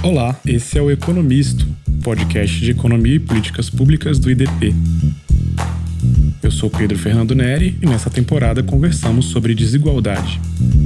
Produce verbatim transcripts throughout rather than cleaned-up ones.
Olá, esse é o Economisto, podcast de economia e políticas públicas do I D P. Eu sou Pedro Fernando Neri e nessa temporada conversamos sobre desigualdade.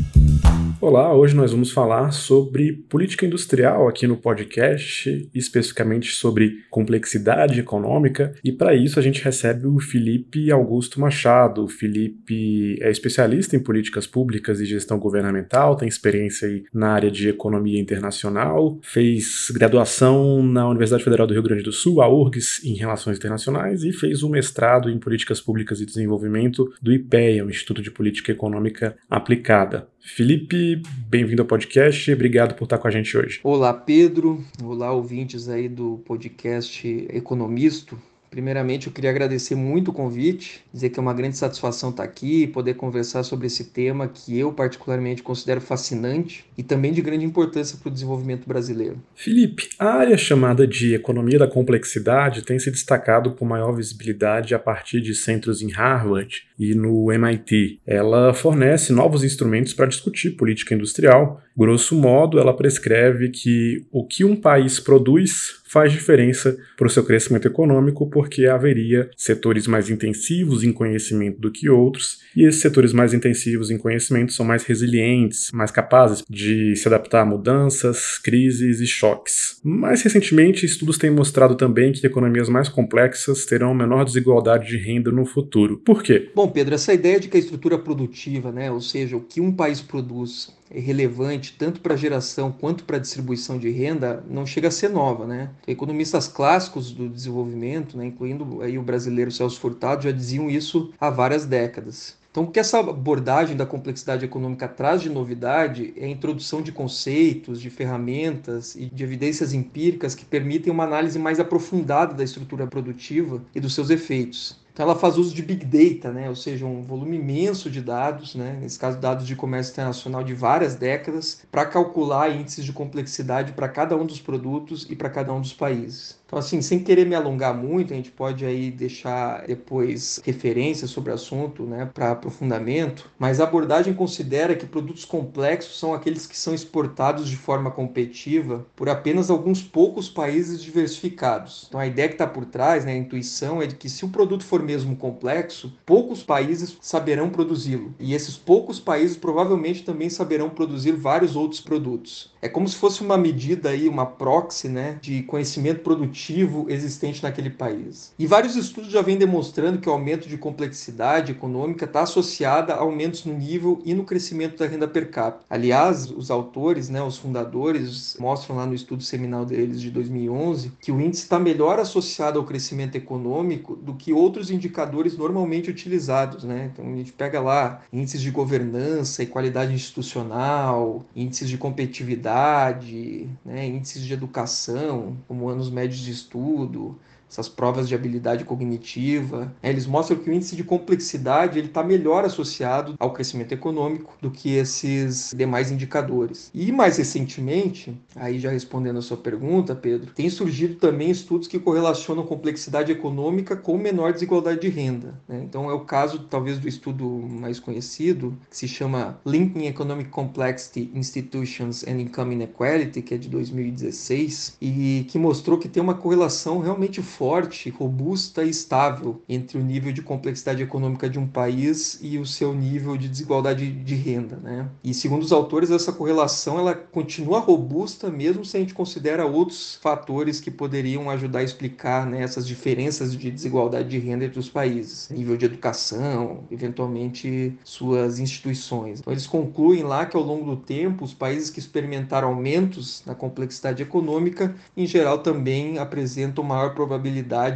Olá, hoje nós vamos falar sobre política industrial aqui no podcast, especificamente sobre complexidade econômica, e para isso a gente recebe o Felipe Augusto Machado. O Felipe é especialista em políticas públicas e gestão governamental, tem experiência aí na área de economia internacional, fez graduação na Universidade Federal do Rio Grande do Sul, a U R G S, em Relações Internacionais, e fez um mestrado em políticas públicas e desenvolvimento do I P E A, o Instituto de Política Econômica Aplicada. Felipe, bem-vindo ao podcast e obrigado por estar com a gente hoje. Olá, Pedro. Olá, ouvintes aí do podcast Economisto. Primeiramente, eu queria agradecer muito o convite, dizer que é uma grande satisfação estar aqui e poder conversar sobre esse tema que eu particularmente considero fascinante e também de grande importância para o desenvolvimento brasileiro. Felipe, a área chamada de economia da complexidade tem se destacado com maior visibilidade a partir de centros em Harvard e no M I T. Ela fornece novos instrumentos para discutir política industrial. Grosso modo, ela prescreve que o que um país produz faz diferença para o seu crescimento econômico, porque haveria setores mais intensivos em conhecimento do que outros, e esses setores mais intensivos em conhecimento são mais resilientes, mais capazes de se adaptar a mudanças, crises e choques. Mais recentemente, estudos têm mostrado também que economias mais complexas terão menor desigualdade de renda no futuro. Por quê? Bom, Pedro, essa ideia de que a estrutura produtiva, né, ou seja, o que um país produz, é relevante tanto para a geração quanto para a distribuição de renda, não chega a ser nova, né? Economistas clássicos do desenvolvimento, né, incluindo aí o brasileiro Celso Furtado, já diziam isso há várias décadas. Então, o que essa abordagem da complexidade econômica traz de novidade é a introdução de conceitos, de ferramentas e de evidências empíricas que permitem uma análise mais aprofundada da estrutura produtiva e dos seus efeitos. Então ela faz uso de Big Data, né? Ou seja, um volume imenso de dados, né? Nesse caso dados de comércio internacional de várias décadas, para calcular índices de complexidade para cada um dos produtos e para cada um dos países. Então, assim, sem querer me alongar muito, a gente pode aí deixar depois referências sobre o assunto, né, para aprofundamento, mas a abordagem considera que produtos complexos são aqueles que são exportados de forma competitiva por apenas alguns poucos países diversificados. Então, a ideia que está por trás, né, a intuição é de que se o produto for mesmo complexo, poucos países saberão produzi-lo. E esses poucos países provavelmente também saberão produzir vários outros produtos. É como se fosse uma medida aí, uma proxy, né, de conhecimento produtivo existente naquele país. E vários estudos já vêm demonstrando que o aumento de complexidade econômica está associado a aumentos no nível e no crescimento da renda per capita. Aliás, os autores, né, os fundadores, mostram lá no estudo seminal deles de dois mil e onze que o índice está melhor associado ao crescimento econômico do que outros indicadores normalmente utilizados, né? Então a gente pega lá índices de governança e qualidade institucional, índices de competitividade, né, índices de educação, como anos médios de estudo, essas provas de habilidade cognitiva, né, eles mostram que o índice de complexidade está melhor associado ao crescimento econômico do que esses demais indicadores. E mais recentemente, aí já respondendo a sua pergunta, Pedro, tem surgido também estudos que correlacionam complexidade econômica com menor desigualdade de renda, né? Então é o caso talvez do estudo mais conhecido, que se chama Linking Economic Complexity, Institutions and Income Inequality, que é de dois mil e dezesseis, e que mostrou que tem uma correlação realmente forte, robusta e estável entre o nível de complexidade econômica de um país e o seu nível de desigualdade de renda, né? E segundo os autores, essa correlação ela continua robusta mesmo se a gente considera outros fatores que poderiam ajudar a explicar, né, essas diferenças de desigualdade de renda entre os países, nível de educação, eventualmente suas instituições. Então eles concluem lá que ao longo do tempo os países que experimentaram aumentos na complexidade econômica, em geral também apresentam maior probabilidade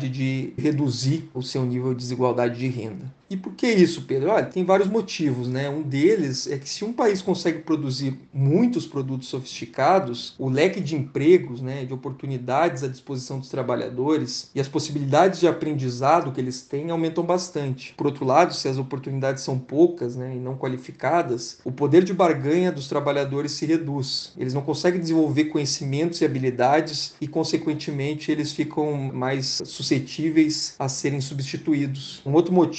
de reduzir o seu nível de desigualdade de renda. E por que isso, Pedro? Olha, tem vários motivos, né? Um deles é que se um país consegue produzir muitos produtos sofisticados, o leque de empregos, né, de oportunidades à disposição dos trabalhadores e as possibilidades de aprendizado que eles têm aumentam bastante. Por outro lado, se as oportunidades são poucas, né, e não qualificadas, o poder de barganha dos trabalhadores se reduz. Eles não conseguem desenvolver conhecimentos e habilidades e, consequentemente, eles ficam mais suscetíveis a serem substituídos. Um outro motivo é que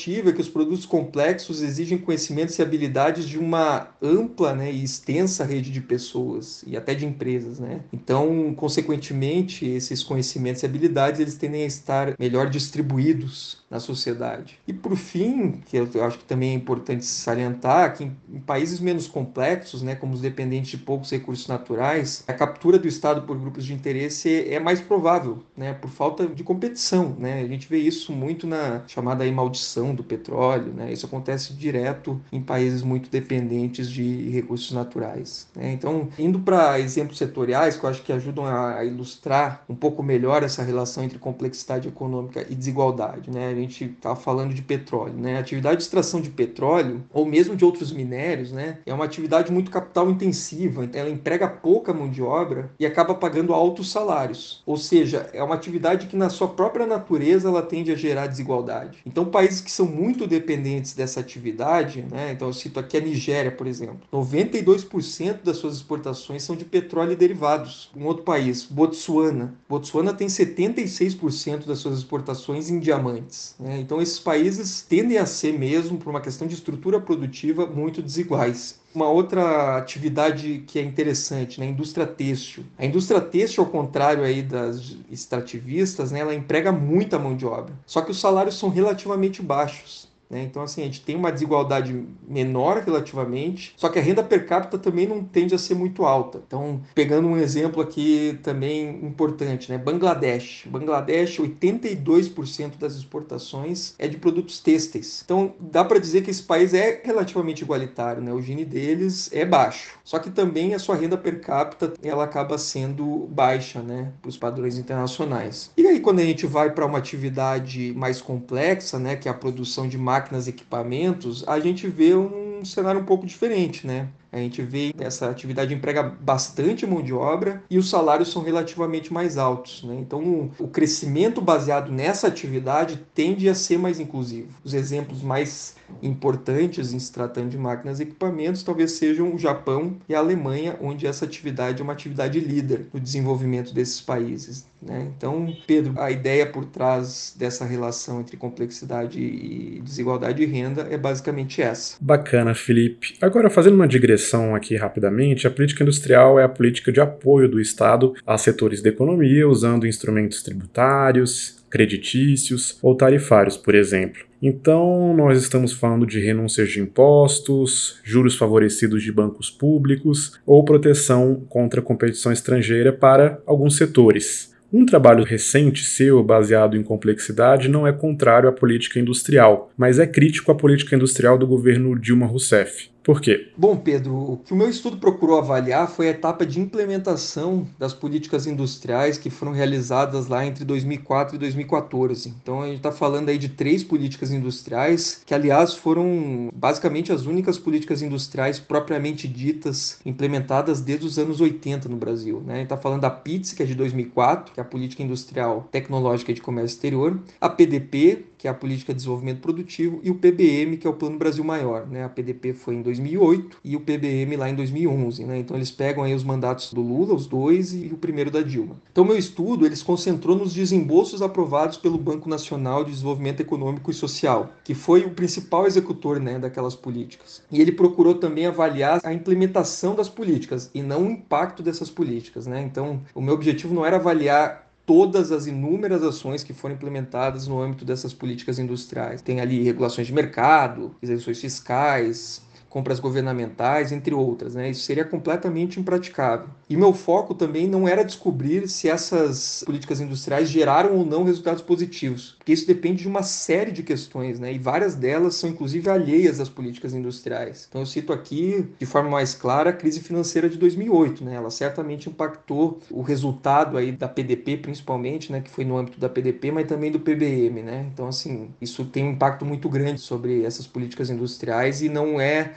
os produtos complexos exigem conhecimentos e habilidades de uma ampla, né, e extensa rede de pessoas e até de empresas, né? Então, consequentemente, esses conhecimentos e habilidades eles tendem a estar melhor distribuídos na sociedade. E por fim, que eu acho que também é importante salientar, que em, em países menos complexos, né, como os dependentes de poucos recursos naturais, a captura do Estado por grupos de interesse é mais provável, né, por falta de competição, né? A gente vê isso muito na chamada aí maldição do petróleo, né? Isso acontece direto em países muito dependentes de recursos naturais, né? Então, indo para exemplos setoriais que eu acho que ajudam a ilustrar um pouco melhor essa relação entre complexidade econômica e desigualdade, né? A gente está falando de petróleo, né? A atividade de extração de petróleo, ou mesmo de outros minérios, né, é uma atividade muito capital intensiva, então ela emprega pouca mão de obra e acaba pagando altos salários. Ou seja, é uma atividade que na sua própria natureza ela tende a gerar desigualdade. Então, países que são muito dependentes dessa atividade, né, então eu cito aqui a Nigéria, por exemplo, noventa e dois por cento das suas exportações são de petróleo e derivados. Um outro país, Botsuana. Botsuana tem setenta e seis por cento das suas exportações em diamantes, né? Então, esses países tendem a ser mesmo, por uma questão de estrutura produtiva, muito desiguais. Uma outra atividade que é interessante, né? A indústria têxtil. A indústria têxtil, ao contrário aí das extrativistas, né, ela emprega muita mão de obra. Só que os salários são relativamente baixos. Então, assim, a gente tem uma desigualdade menor relativamente, só que a renda per capita também não tende a ser muito alta. Então, pegando um exemplo aqui também importante, né? Bangladesh. Bangladesh, oitenta e dois por cento das exportações é de produtos têxteis. Então, dá para dizer que esse país é relativamente igualitário, né? O Gini deles é baixo. Só que também a sua renda per capita, ela acaba sendo baixa, né? Para os padrões internacionais. E aí, quando a gente vai para uma atividade mais complexa, né? Que é a produção de máquinas máquinas e equipamentos, a gente vê um cenário um pouco diferente, né? A gente vê que essa atividade emprega bastante mão de obra e os salários são relativamente mais altos, né? Então, o crescimento baseado nessa atividade tende a ser mais inclusivo. Os exemplos mais importantes em se tratando de máquinas e equipamentos talvez sejam o Japão e a Alemanha, onde essa atividade é uma atividade líder no desenvolvimento desses países, né? Então, Pedro, a ideia por trás dessa relação entre complexidade e desigualdade de renda é basicamente essa. Bacana, Felipe. Agora, fazendo uma digressão aqui rapidamente, a política industrial é a política de apoio do Estado a setores da economia, usando instrumentos tributários, creditícios ou tarifários, por exemplo. Então, nós estamos falando de renúncias de impostos, juros favorecidos de bancos públicos ou proteção contra a competição estrangeira para alguns setores. Um trabalho recente seu, baseado em complexidade, não é contrário à política industrial, mas é crítico à política industrial do governo Dilma Rousseff. Por quê? Bom, Pedro, o que o meu estudo procurou avaliar foi a etapa de implementação das políticas industriais que foram realizadas lá entre dois mil e quatro e dois mil e quatorze. Então, a gente está falando aí de três políticas industriais, que, aliás, foram basicamente as únicas políticas industriais propriamente ditas implementadas desde os anos oitenta no Brasil, né? A gente está falando da P I T S, que é de dois mil e quatro, que é a Política Industrial Tecnológica e de Comércio Exterior, a P D P, que é a Política de Desenvolvimento Produtivo, e o P B M, que é o Plano Brasil Maior, né? A P D P foi em dois mil e oito e o P B M lá em dois mil e onze, né? Então eles pegam aí os mandatos do Lula, os dois, e o primeiro da Dilma. Então meu estudo, ele se concentrou nos desembolsos aprovados pelo Banco Nacional de Desenvolvimento Econômico e Social, que foi o principal executor, né, daquelas políticas. E ele procurou também avaliar a implementação das políticas e não o impacto dessas políticas, né? Então o meu objetivo não era avaliar todas as inúmeras ações que foram implementadas no âmbito dessas políticas industriais. Tem ali regulações de mercado, isenções fiscais, compras governamentais, entre outras, né? Isso seria completamente impraticável. E meu foco também não era descobrir se essas políticas industriais geraram ou não resultados positivos, porque isso depende de uma série de questões, né? E várias delas são inclusive alheias às políticas industriais. Então eu cito aqui, de forma mais clara, a crise financeira de dois mil e oito, né? Ela certamente impactou o resultado aí da P D P, principalmente, né? Que foi no âmbito da P D P, mas também do P B M, né? Então, assim, isso tem um impacto muito grande sobre essas políticas industriais e não é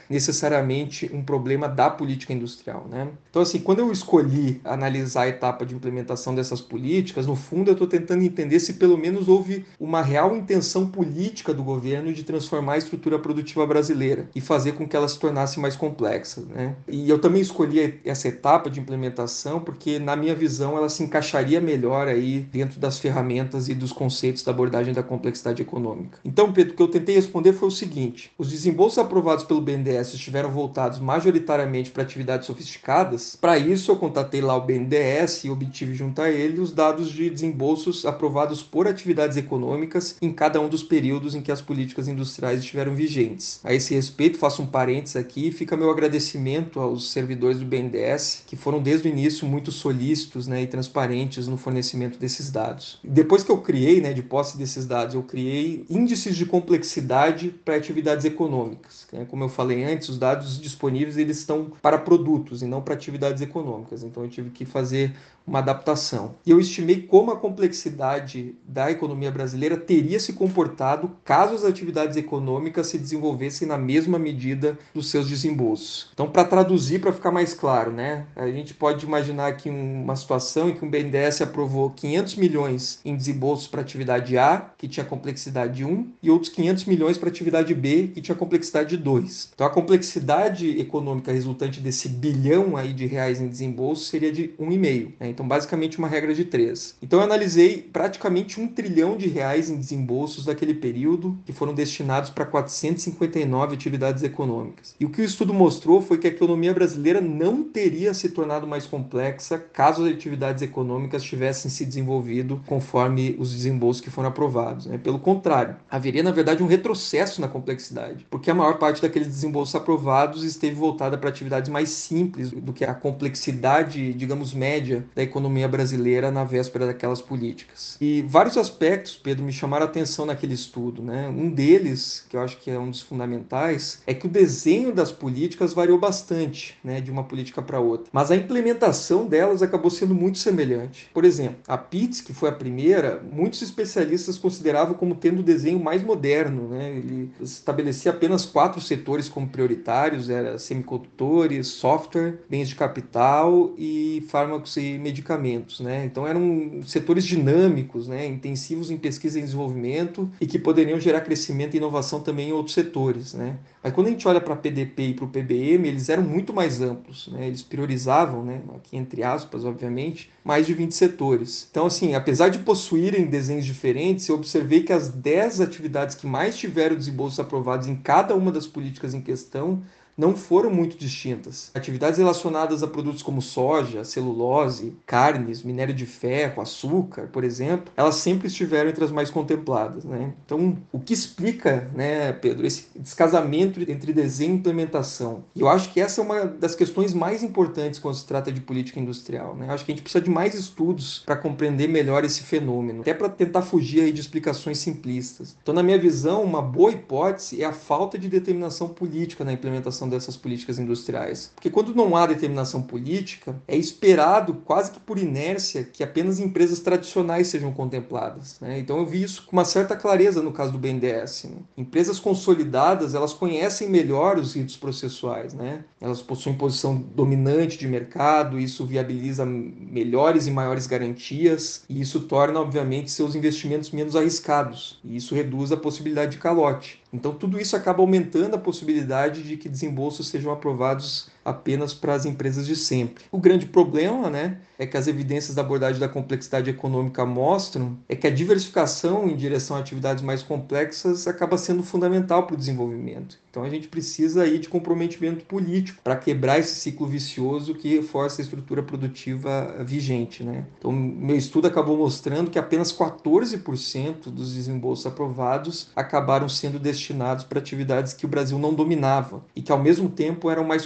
necessariamente um problema da política industrial, né? Então, assim, quando eu escolhi analisar a etapa de implementação dessas políticas, no fundo eu estou tentando entender se pelo menos houve uma real intenção política do governo de transformar a estrutura produtiva brasileira e fazer com que ela se tornasse mais complexa, né? E eu também escolhi essa etapa de implementação porque, na minha visão, ela se encaixaria melhor aí dentro das ferramentas e dos conceitos da abordagem da complexidade econômica. Então, Pedro, o que eu tentei responder foi o seguinte: os desembolsos aprovados pelo B N D E S estiveram voltados majoritariamente para atividades sofisticadas. Para isso, eu contatei lá o B N D E S e obtive junto a ele os dados de desembolsos aprovados por atividades econômicas em cada um dos períodos em que as políticas industriais estiveram vigentes. A esse respeito, faço um parênteses aqui e fica meu agradecimento aos servidores do B N D E S, que foram desde o início muito solícitos, né, e transparentes no fornecimento desses dados. Depois que eu criei, né, de posse desses dados, eu criei índices de complexidade para atividades econômicas. Né? Como eu falei antes, os dados disponíveis eles estão para produtos e não para atividades econômicas. Então eu tive que fazer uma adaptação. E eu estimei como a complexidade da economia brasileira teria se comportado caso as atividades econômicas se desenvolvessem na mesma medida dos seus desembolsos. Então, para traduzir, para ficar mais claro, né, a gente pode imaginar aqui uma situação em que o B N D E S aprovou quinhentos milhões em desembolsos para a atividade A, que tinha complexidade um, e outros quinhentos milhões para a atividade B, que tinha complexidade dois. Então, a complexidade econômica resultante desse bilhão aí de reais em desembolso seria de um vírgula cinco, né? Então, basicamente, uma regra de três. Então, eu analisei praticamente um trilhão de reais em desembolsos daquele período, que foram destinados para quatrocentas e cinquenta e nove atividades econômicas. E o que o estudo mostrou foi que a economia brasileira não teria se tornado mais complexa caso as atividades econômicas tivessem se desenvolvido conforme os desembolsos que foram aprovados, né? Pelo contrário, haveria, na verdade, um retrocesso na complexidade, porque a maior parte daqueles desembolsos aprovados esteve voltada para atividades mais simples do que a complexidade, digamos, média da economia brasileira na véspera daquelas políticas. E vários aspectos, Pedro, me chamaram a atenção naquele estudo, né? Um deles, que eu acho que é um dos fundamentais, é que o desenho das políticas variou bastante, né, de uma política para outra, mas a implementação delas acabou sendo muito semelhante. Por exemplo, a P I T S, que foi a primeira, muitos especialistas consideravam como tendo o desenho mais moderno, né? Ele estabelecia apenas quatro setores como prioritários, era semicondutores, software, bens de capital e fármacos e medicamentos, né? Então eram setores dinâmicos, né, intensivos em pesquisa e desenvolvimento e que poderiam gerar crescimento e inovação também em outros setores, né? Mas quando a gente olha para a P D P e para o P B M, eles eram muito mais amplos, né? Eles priorizavam, né, aqui entre aspas, obviamente, mais de vinte setores. Então, assim, apesar de possuírem desenhos diferentes, eu observei que as dez atividades que mais tiveram desembolsos aprovados em cada uma das políticas em questão não foram muito distintas. Atividades relacionadas a produtos como soja, celulose, carnes, minério de ferro, açúcar, por exemplo, elas sempre estiveram entre as mais contempladas, né? Então, o que explica, né, Pedro, esse descasamento entre desenho e implementação? E eu acho que essa é uma das questões mais importantes quando se trata de política industrial, né? Eu acho que a gente precisa de mais estudos para compreender melhor esse fenômeno, até para tentar fugir aí de explicações simplistas. Então, na minha visão, uma boa hipótese é a falta de determinação política na implementação dessas políticas industriais. Porque quando não há determinação política, é esperado, quase que por inércia, que apenas empresas tradicionais sejam contempladas, né? Então eu vi isso com uma certa clareza no caso do B N D E S, né? Empresas consolidadas, elas conhecem melhor os ritos processuais, né? Elas possuem posição dominante de mercado, isso viabiliza melhores e maiores garantias, e isso torna, obviamente, seus investimentos menos arriscados, e isso reduz a possibilidade de calote. Então, tudo isso acaba aumentando a possibilidade de que desembolsos sejam aprovados apenas para as empresas de sempre. O grande problema, né, é que as evidências da abordagem da complexidade econômica mostram é que a diversificação em direção a atividades mais complexas acaba sendo fundamental para o desenvolvimento. Então, a gente precisa aí de comprometimento político para quebrar esse ciclo vicioso que reforça a estrutura produtiva vigente, né? Então, meu estudo acabou mostrando que apenas quatorze por cento dos desembolsos aprovados acabaram sendo destinados para atividades que o Brasil não dominava e que, ao mesmo tempo, eram mais complexas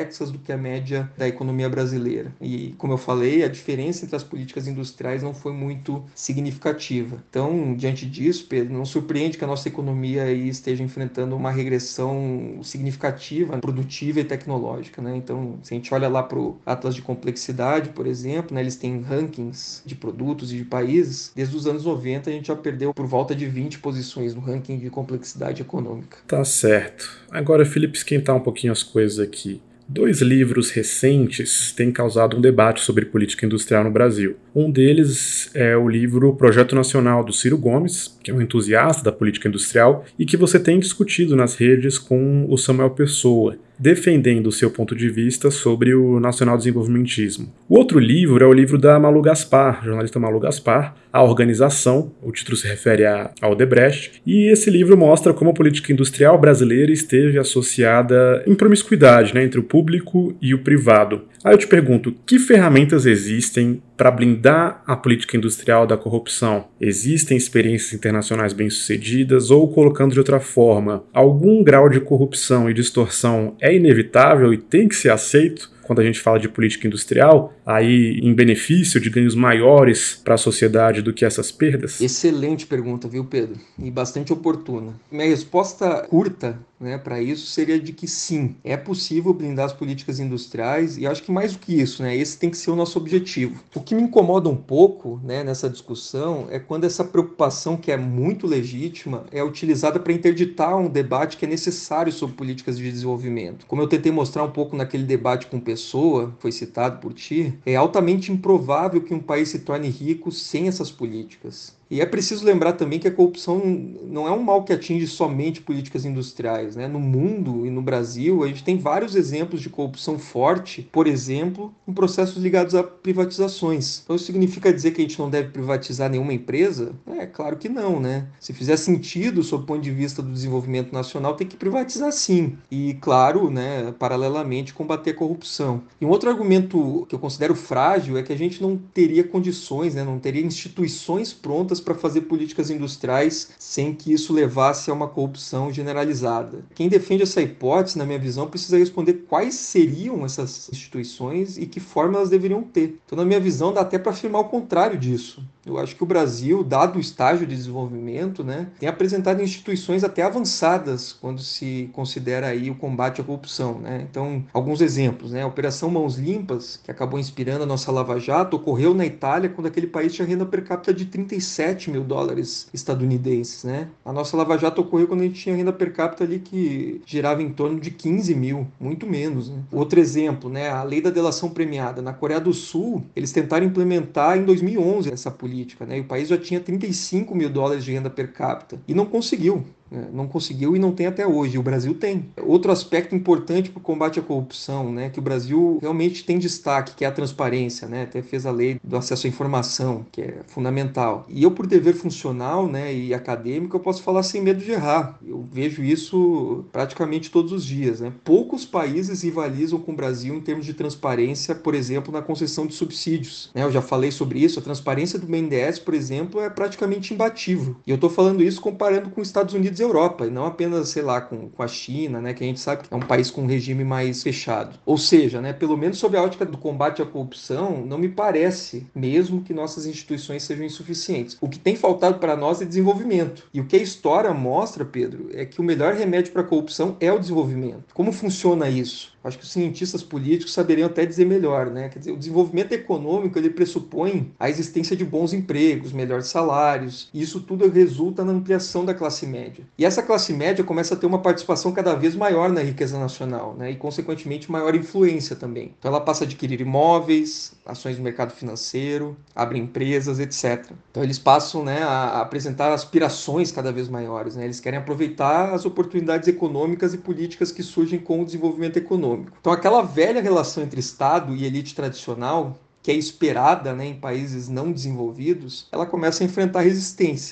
complexas do que a média da economia brasileira. E, como eu falei, a diferença entre as políticas industriais não foi muito significativa. Então, diante disso, Pedro, não surpreende que a nossa economia aí esteja enfrentando uma regressão significativa, produtiva e tecnológica, né? Então, se a gente olha lá para o Atlas de Complexidade, por exemplo, né, eles têm rankings de produtos e de países. Desde os anos noventa, a gente já perdeu por volta de vinte posições no ranking de complexidade econômica. Tá certo. Agora, Felipe, esquentar um pouquinho as coisas aqui. Dois livros recentes têm causado um debate sobre política industrial no Brasil. Um deles é o livro Projeto Nacional, do Ciro Gomes, que é um entusiasta da política industrial e que você tem discutido nas redes com o Samuel Pessoa, defendendo o seu ponto de vista sobre o nacional-desenvolvimentismo. O outro livro é o livro da Malu Gaspar, jornalista Malu Gaspar, A Organização, o título se refere a Odebrecht, e esse livro mostra como a política industrial brasileira esteve associada em promiscuidade, né, entre o público e o privado. Aí eu te pergunto, que ferramentas existem para blindar a política industrial da corrupção? Existem experiências internacionais bem-sucedidas ou, colocando de outra forma, algum grau de corrupção e distorção é inevitável e tem que ser aceito quando a gente fala de política industrial, aí em benefício de ganhos maiores para a sociedade do que essas perdas? Excelente pergunta, viu, Pedro? E bastante oportuna. Minha resposta curta, né, para isso seria de que sim, é possível blindar as políticas industriais e acho que mais do que isso, né, esse tem que ser o nosso objetivo. O que me incomoda um pouco, né, nessa discussão é quando essa preocupação, que é muito legítima, é utilizada para interditar um debate que é necessário sobre políticas de desenvolvimento. Como eu tentei mostrar um pouco naquele debate com Pessoa, foi citado por ti, é altamente improvável que um país se torne rico sem essas políticas. E é preciso lembrar também que a corrupção não é um mal que atinge somente políticas industriais, né? No mundo e no Brasil, a gente tem vários exemplos de corrupção forte, por exemplo, em processos ligados a privatizações. Então, isso significa dizer que a gente não deve privatizar nenhuma empresa? É claro que não, né? Se fizer sentido, sob o ponto de vista do desenvolvimento nacional, tem que privatizar sim. E, claro, né, paralelamente, combater a corrupção. E um outro argumento que eu considero frágil é que a gente não teria condições, né, não teria instituições prontas para fazer políticas industriais sem que isso levasse a uma corrupção generalizada. Quem defende essa hipótese, na minha visão, precisa responder quais seriam essas instituições e que forma elas deveriam ter. Então, na minha visão, dá até para afirmar o contrário disso. Eu acho que o Brasil, dado o estágio de desenvolvimento, né, tem apresentado instituições até avançadas quando se considera aí o combate à corrupção, né? Então, alguns exemplos, né? A Operação Mãos Limpas, que acabou inspirando a nossa Lava Jato, ocorreu na Itália quando aquele país tinha renda per capita de trinta e sete mil dólares estadunidenses, né? A nossa Lava Jato ocorreu quando a gente tinha renda per capita ali que girava em torno de quinze mil, muito menos, né? Outro exemplo, né? A Lei da Delação Premiada. Na Coreia do Sul, eles tentaram implementar em dois mil e onze essa política. Né? E o país já tinha trinta e cinco mil dólares de renda per capita e não conseguiu. Não conseguiu e não tem até hoje. O Brasil tem. Outro aspecto importante para o combate à corrupção, né, que o Brasil realmente tem destaque, que é a transparência, né, até fez a lei do acesso à informação, que é fundamental. E eu, por dever funcional, né, e acadêmico, eu posso falar sem medo de errar. Eu vejo isso praticamente todos os dias. Né? Poucos países rivalizam com o Brasil em termos de transparência, por exemplo, na concessão de subsídios. Né? Eu já falei sobre isso. A transparência do B N D E S, por exemplo, é praticamente imbatível. E eu estou falando isso comparando com os Estados Unidos e Europa, e não apenas, sei lá, com, com a China, né, que a gente sabe que é um país com um regime mais fechado. Ou seja, né, pelo menos sob a ótica do combate à corrupção, não me parece mesmo que nossas instituições sejam insuficientes. O que tem faltado para nós é desenvolvimento. E o que a história mostra, Pedro, é que o melhor remédio para a corrupção é o desenvolvimento. Como funciona isso? Acho que os cientistas políticos saberiam até dizer melhor, né? Quer dizer, o desenvolvimento econômico, ele pressupõe a existência de bons empregos, melhores salários, e isso tudo resulta na ampliação da classe média. E essa classe média começa a ter uma participação cada vez maior na riqueza nacional, né? E, consequentemente, maior influência também. Então, ela passa a adquirir imóveis, ações do mercado financeiro, abre empresas, etcétera. Então, eles passam, né, a apresentar aspirações cada vez maiores, né? Eles querem aproveitar as oportunidades econômicas e políticas que surgem com o desenvolvimento econômico. Então, aquela velha relação entre Estado e elite tradicional, que é esperada, né, em países não desenvolvidos, ela começa a enfrentar resistências.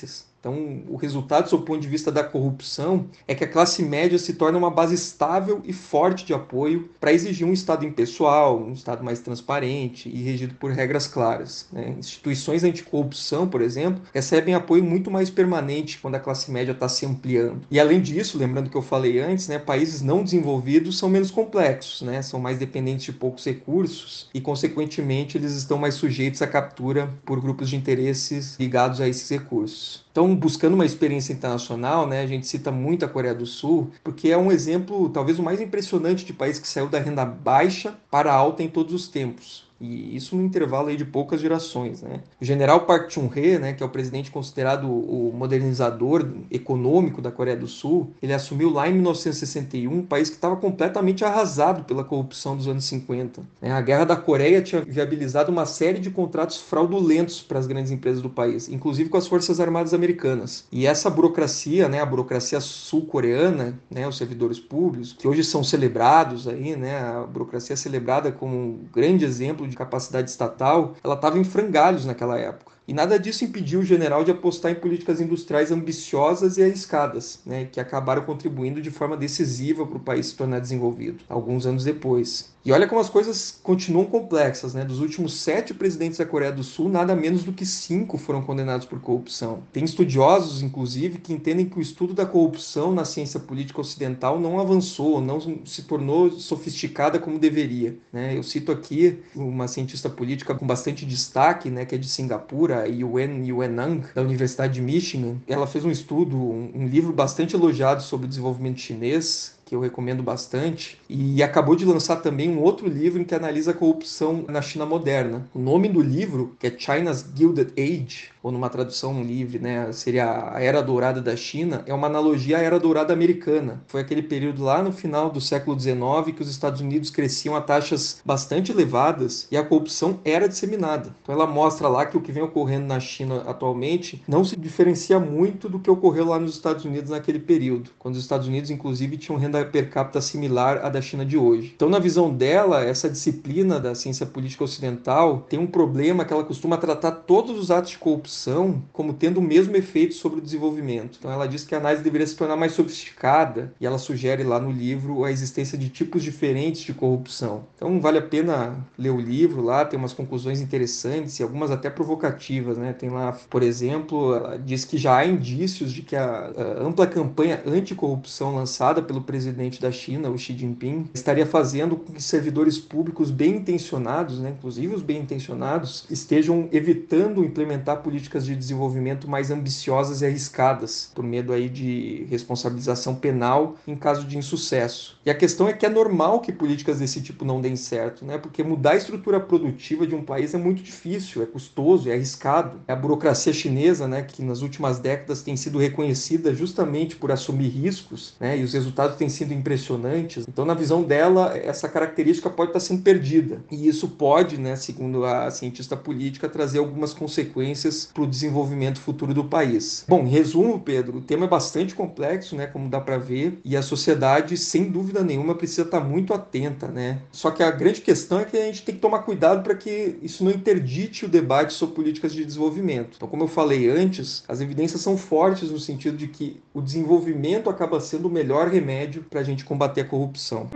Então, o resultado, sob o ponto de vista da corrupção, é que a classe média se torna uma base estável e forte de apoio para exigir um Estado impessoal, um Estado mais transparente e regido por regras claras, né? Instituições anticorrupção, por exemplo, recebem apoio muito mais permanente quando a classe média está se ampliando. E além disso, lembrando que eu falei antes, né, países não desenvolvidos são menos complexos, né, são mais dependentes de poucos recursos e, consequentemente, eles estão mais sujeitos à captura por grupos de interesses ligados a esses recursos. Então, buscando uma experiência internacional, né, a gente cita muito a Coreia do Sul, porque é um exemplo, talvez o mais impressionante de país que saiu da renda baixa para a alta em todos os tempos. E isso no intervalo aí de poucas gerações, né? O general Park Chung-hee, né, que é o presidente considerado o modernizador econômico da Coreia do Sul, ele assumiu lá em mil novecentos e sessenta e um, um país que estava completamente arrasado pela corrupção dos anos cinquenta. A Guerra da Coreia tinha viabilizado uma série de contratos fraudulentos para as grandes empresas do país, inclusive com as Forças Armadas americanas. E essa burocracia, né, a burocracia sul-coreana, né, os servidores públicos, que hoje são celebrados aí, né, a burocracia é celebrada como um grande exemplo de capacidade estatal, ela estava em frangalhos naquela época. E nada disso impediu o general de apostar em políticas industriais ambiciosas e arriscadas, né, que acabaram contribuindo de forma decisiva para o país se tornar desenvolvido, alguns anos depois. E olha como as coisas continuam complexas, né? Dos últimos sete presidentes da Coreia do Sul, nada menos do que cinco foram condenados por corrupção. Tem estudiosos, inclusive, que entendem que o estudo da corrupção na ciência política ocidental não avançou, não se tornou sofisticada como deveria, né? Eu cito aqui uma cientista política com bastante destaque, né, que é de Singapura, a Yuen Yuenang, da Universidade de Michigan. Ela fez um estudo, um, um livro bastante elogiado sobre o desenvolvimento chinês, que eu recomendo bastante, e acabou de lançar também um outro livro em que analisa a corrupção na China moderna. O nome do livro, que é China's Gilded Age, ou numa tradução livre, né, seria a Era Dourada da China, é uma analogia à Era Dourada americana. Foi aquele período lá no final do século dezenove que os Estados Unidos cresciam a taxas bastante elevadas e a corrupção era disseminada. Então ela mostra lá que o que vem ocorrendo na China atualmente não se diferencia muito do que ocorreu lá nos Estados Unidos naquele período, quando os Estados Unidos, inclusive, tinham renda per capita similar à da China de hoje. Então, na visão dela, essa disciplina da ciência política ocidental tem um problema que ela costuma tratar todos os atos de corrupção como tendo o mesmo efeito sobre o desenvolvimento. Então, ela diz que a análise deveria se tornar mais sofisticada e ela sugere lá no livro a existência de tipos diferentes de corrupção. Então, vale a pena ler o livro lá, tem umas conclusões interessantes e algumas até provocativas, né? Tem lá, por exemplo, ela diz que já há indícios de que a, a ampla campanha anticorrupção lançada pelo presidente presidente da China, o Xi Jinping, estaria fazendo com que servidores públicos bem intencionados, né, inclusive os bem intencionados, estejam evitando implementar políticas de desenvolvimento mais ambiciosas e arriscadas, por medo aí de responsabilização penal em caso de insucesso. E a questão é que é normal que políticas desse tipo não deem certo, né, porque mudar a estrutura produtiva de um país é muito difícil, é custoso, é arriscado. É a burocracia chinesa, né, que nas últimas décadas tem sido reconhecida justamente por assumir riscos, né, e os resultados têm sido impressionantes. Então, na visão dela, essa característica pode estar sendo perdida. E isso pode, né, segundo a cientista política, trazer algumas consequências para o desenvolvimento futuro do país. Bom, em resumo, Pedro, o tema é bastante complexo, né, como dá para ver, e a sociedade, sem dúvida nenhuma, precisa estar muito atenta, né? Só que a grande questão é que a gente tem que tomar cuidado para que isso não interdite o debate sobre políticas de desenvolvimento. Então, como eu falei antes, as evidências são fortes no sentido de que o desenvolvimento acaba sendo o melhor remédio para a gente combater a corrupção.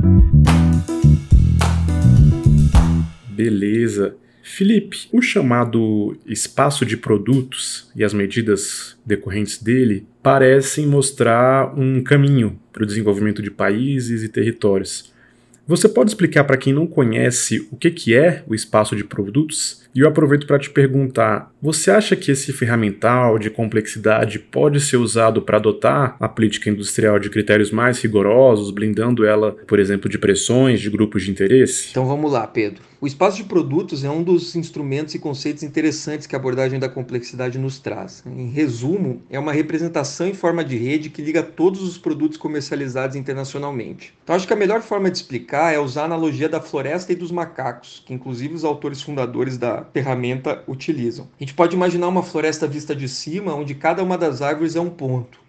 Beleza. Felipe, o chamado espaço de produtos e as medidas decorrentes dele parecem mostrar um caminho para o desenvolvimento de países e territórios. Você pode explicar para quem não conhece o que, que é o espaço de produtos? E eu aproveito para te perguntar, você acha que esse ferramental de complexidade pode ser usado para adotar a política industrial de critérios mais rigorosos, blindando ela, por exemplo, de pressões de grupos de interesse? Então vamos lá, Pedro. O espaço de produtos é um dos instrumentos e conceitos interessantes que a abordagem da complexidade nos traz. Em resumo, é uma representação em forma de rede que liga todos os produtos comercializados internacionalmente. Então acho que a melhor forma de explicar é usar a analogia da floresta e dos macacos, que inclusive os autores fundadores da ferramenta utilizam. A gente pode imaginar uma floresta vista de cima, onde cada uma das árvores é um ponto.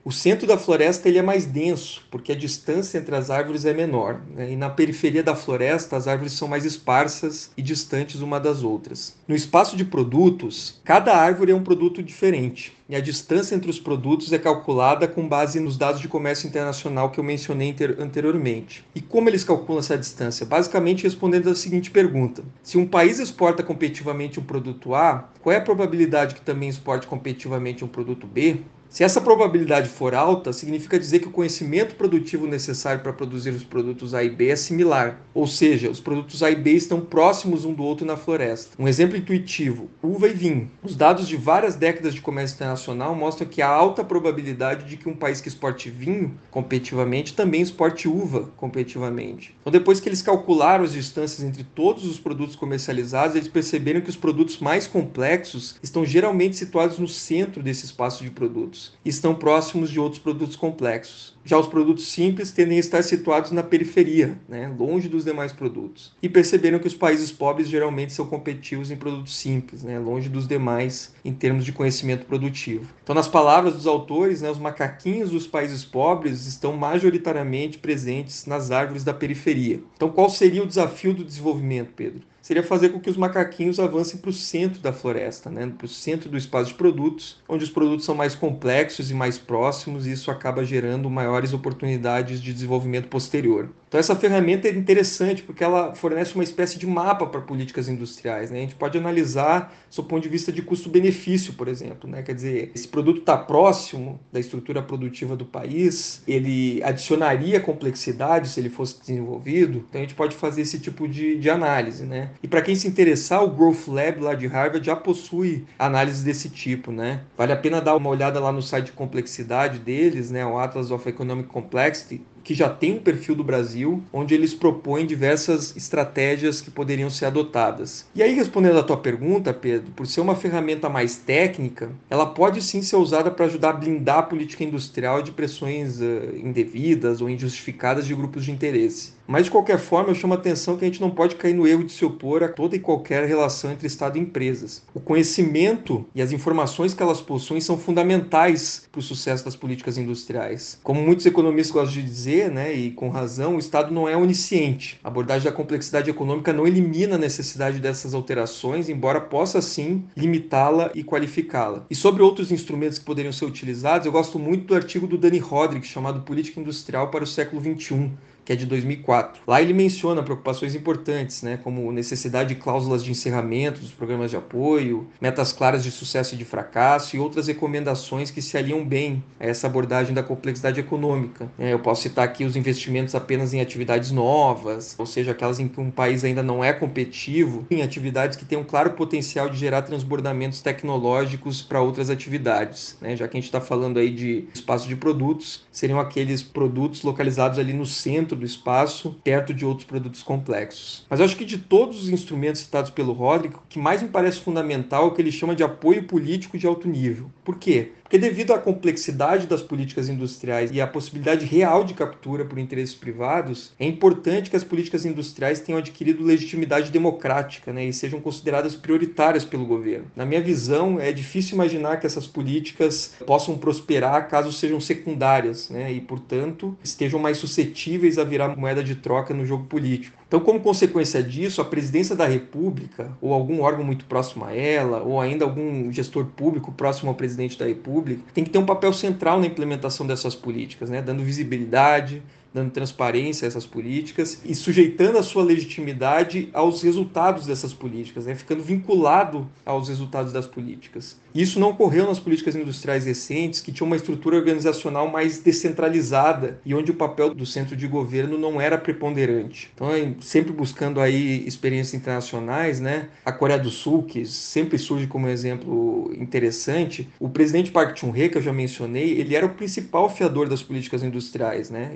O centro da floresta ele é mais denso, porque a distância entre as árvores é menor, né? E na periferia da floresta as árvores são mais esparsas e distantes uma das outras. No espaço de produtos, cada árvore é um produto diferente, e a distância entre os produtos é calculada com base nos dados de comércio internacional que eu mencionei anteriormente. E como eles calculam essa distância? Basicamente respondendo a seguinte pergunta: se um país exporta competitivamente um produto A, qual é a probabilidade que também exporte competitivamente um produto B? Se essa probabilidade for alta, significa dizer que o conhecimento produtivo necessário para produzir os produtos A e B é similar, ou seja, os produtos A e B estão próximos um do outro na floresta. Um exemplo intuitivo: uva e vinho. Os dados de várias décadas de comércio internacional mostram que há alta probabilidade de que um país que exporte vinho competitivamente também exporte uva competitivamente. Então, depois que eles calcularam as distâncias entre todos os produtos comercializados, eles perceberam que os produtos mais complexos estão geralmente situados no centro desse espaço de produtos e estão próximos de outros produtos complexos. Já os produtos simples tendem a estar situados na periferia, né, longe dos demais produtos. E perceberam que os países pobres geralmente são competitivos em produtos simples, né, longe dos demais em termos de conhecimento produtivo. Então, nas palavras dos autores, né, os macaquinhos dos países pobres estão majoritariamente presentes nas árvores da periferia. Então, qual seria o desafio do desenvolvimento, Pedro? Seria fazer com que os macaquinhos avancem para o centro da floresta, né? Para o centro do espaço de produtos, onde os produtos são mais complexos e mais próximos, e isso acaba gerando maiores oportunidades de desenvolvimento posterior. Então essa ferramenta é interessante porque ela fornece uma espécie de mapa para políticas industriais, né? A gente pode analisar do ponto de vista de custo-benefício, por exemplo, né? Quer dizer, esse produto está próximo da estrutura produtiva do país, ele adicionaria complexidade se ele fosse desenvolvido, então a gente pode fazer esse tipo de, de análise, né? E para quem se interessar, o Growth Lab lá de Harvard já possui análises desse tipo, né? Vale a pena dar uma olhada lá no site de complexidade deles, né? O Atlas of Economic Complexity, que já tem um perfil do Brasil, onde eles propõem diversas estratégias que poderiam ser adotadas. E aí, respondendo à tua pergunta, Pedro, por ser uma ferramenta mais técnica, ela pode sim ser usada para ajudar a blindar a política industrial de pressões uh, indevidas ou injustificadas de grupos de interesse. Mas, de qualquer forma, eu chamo a atenção que a gente não pode cair no erro de se opor a toda e qualquer relação entre Estado e empresas. O conhecimento e as informações que elas possuem são fundamentais para o sucesso das políticas industriais. Como muitos economistas gostam de dizer, né, e com razão, o Estado não é onisciente. A abordagem da complexidade econômica não elimina a necessidade dessas alterações, embora possa, sim, limitá-la e qualificá-la. E sobre outros instrumentos que poderiam ser utilizados, eu gosto muito do artigo do Dani Rodrik, chamado Política Industrial para o século vinte e um, que é de dois mil e quatro. Lá ele menciona preocupações importantes, né, como necessidade de cláusulas de encerramento dos programas de apoio, metas claras de sucesso e de fracasso e outras recomendações que se aliam bem a essa abordagem da complexidade econômica. É, eu posso citar aqui os investimentos apenas em atividades novas, ou seja, aquelas em que um país ainda não é competitivo, em atividades que têm um claro potencial de gerar transbordamentos tecnológicos para outras atividades, né, já que a gente está falando aí de espaço de produtos, seriam aqueles produtos localizados ali no centro do espaço, perto de outros produtos complexos. Mas eu acho que de todos os instrumentos citados pelo Rodrik, o que mais me parece fundamental é o que ele chama de apoio político de alto nível. Por quê? Porque devido à complexidade das políticas industriais e à possibilidade real de captura por interesses privados, é importante que as políticas industriais tenham adquirido legitimidade democrática, né, e sejam consideradas prioritárias pelo governo. Na minha visão, é difícil imaginar que essas políticas possam prosperar caso sejam secundárias, né, e, portanto, estejam mais suscetíveis a virar moeda de troca no jogo político. Então, como consequência disso, a presidência da República, ou algum órgão muito próximo a ela, ou ainda algum gestor público próximo ao presidente da República, tem que ter um papel central na implementação dessas políticas, né? Dando visibilidade, dando transparência a essas políticas e sujeitando a sua legitimidade aos resultados dessas políticas, né? Ficando vinculado aos resultados das políticas. Isso não ocorreu nas políticas industriais recentes, que tinham uma estrutura organizacional mais descentralizada e onde o papel do centro de governo não era preponderante. Então, sempre buscando aí experiências internacionais, né? A Coreia do Sul, que sempre surge como um exemplo interessante, o presidente Park Chung-hee, que eu já mencionei, ele era o principal fiador das políticas industriais, né? Ele tinha sido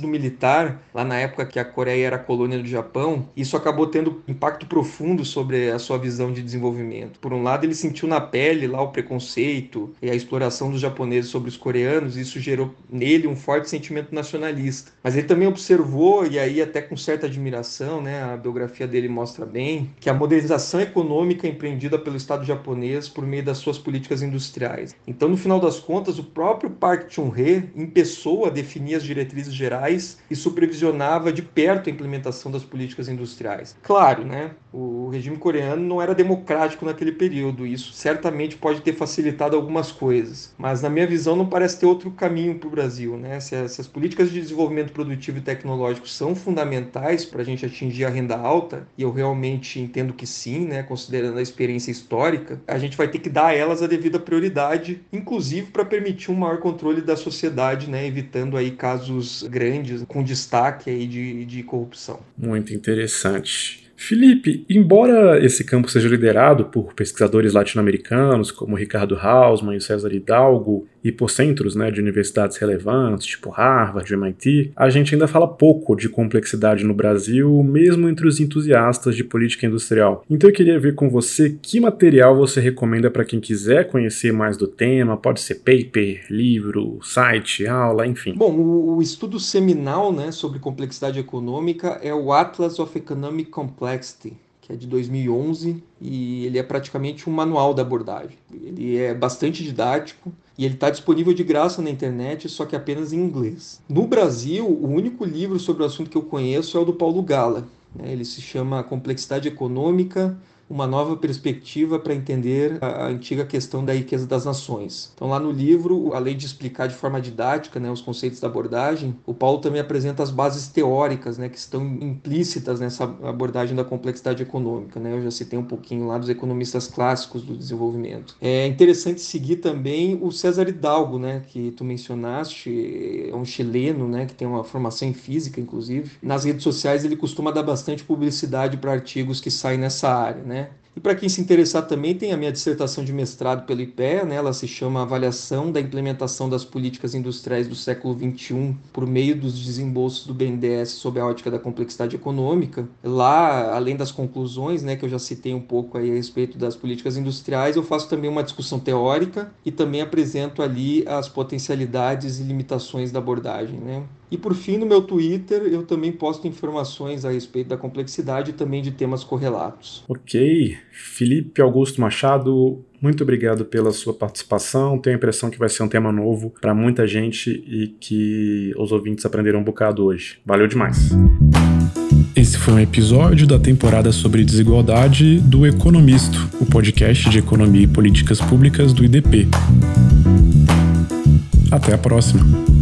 sido militar, lá na época que a Coreia era colônia do Japão, isso acabou tendo impacto profundo sobre a sua visão de desenvolvimento. Por um lado, ele sentiu na pele lá o preconceito e a exploração dos japoneses sobre os coreanos, e isso gerou nele um forte sentimento nacionalista. Mas ele também observou, e aí até com certa admiração, né, a biografia dele mostra bem, que a modernização econômica empreendida pelo Estado japonês por meio das suas políticas industriais. Então, no final das contas, o próprio Park Chung-hee, em pessoa, definia as diretrizes gerais e supervisionava de perto a implementação das políticas industriais. Claro, né, o regime coreano não era democrático naquele período, e isso certamente pode ter facilitado algumas coisas, mas na minha visão não parece ter outro caminho para o Brasil, né? Se as, se as políticas de desenvolvimento produtivo e tecnológico são fundamentais para a gente atingir a renda alta, e eu realmente entendo que sim, né, considerando a experiência histórica, a gente vai ter que dar a elas a devida prioridade, inclusive para permitir um maior controle da sociedade, né, evitando aí casos grandes com destaque aí de, de corrupção. Muito interessante. Felipe, embora esse campo seja liderado por pesquisadores latino-americanos como Ricardo Hausmann e César Hidalgo, e por centros, né, de universidades relevantes, tipo Harvard, M I T, a gente ainda fala pouco de complexidade no Brasil, mesmo entre os entusiastas de política industrial. Então eu queria ver com você que material você recomenda para quem quiser conhecer mais do tema, pode ser paper, livro, site, aula, enfim. Bom, o, o estudo seminal, né, sobre complexidade econômica é o Atlas of Economic Complexity, que é de dois mil e onze, e ele é praticamente um manual da abordagem. Ele é bastante didático e ele está disponível de graça na internet, só que apenas em inglês. No Brasil, o único livro sobre o assunto que eu conheço é o do Paulo Gala. Ele se chama Complexidade Econômica, uma nova perspectiva para entender a antiga questão da riqueza das nações. Então, lá no livro, além de explicar de forma didática, né, os conceitos da abordagem, o Paulo também apresenta as bases teóricas, né, que estão implícitas nessa abordagem da complexidade econômica. Né? Eu já citei um pouquinho lá dos economistas clássicos do desenvolvimento. É interessante seguir também o César Hidalgo, né, que tu mencionaste, é um chileno, né, que tem uma formação em física, inclusive. Nas redes sociais ele costuma dar bastante publicidade para artigos que saem nessa área, né? E para quem se interessar também, tem a minha dissertação de mestrado pelo I P E A, né? Ela se chama Avaliação da Implementação das Políticas Industriais do século vinte e um por meio dos desembolsos do B N D E S sob a ótica da complexidade econômica. Lá, além das conclusões, né, que eu já citei um pouco aí a respeito das políticas industriais, eu faço também uma discussão teórica e também apresento ali as potencialidades e limitações da abordagem, né? E por fim, no meu Twitter, eu também posto informações a respeito da complexidade e também de temas correlatos. Ok. Felipe Augusto Machado, muito obrigado pela sua participação. Tenho a impressão que vai ser um tema novo para muita gente e que os ouvintes aprenderam um bocado hoje. Valeu demais. Esse foi um episódio da temporada sobre desigualdade do Economisto, o podcast de economia e políticas públicas do I D P. Até a próxima.